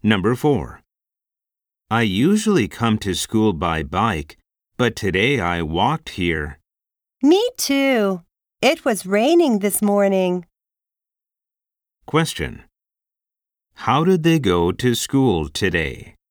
Number 4. I usually come to school by bike, but today I walked here. Me too. It was raining this morning. Question. How did they go to school today?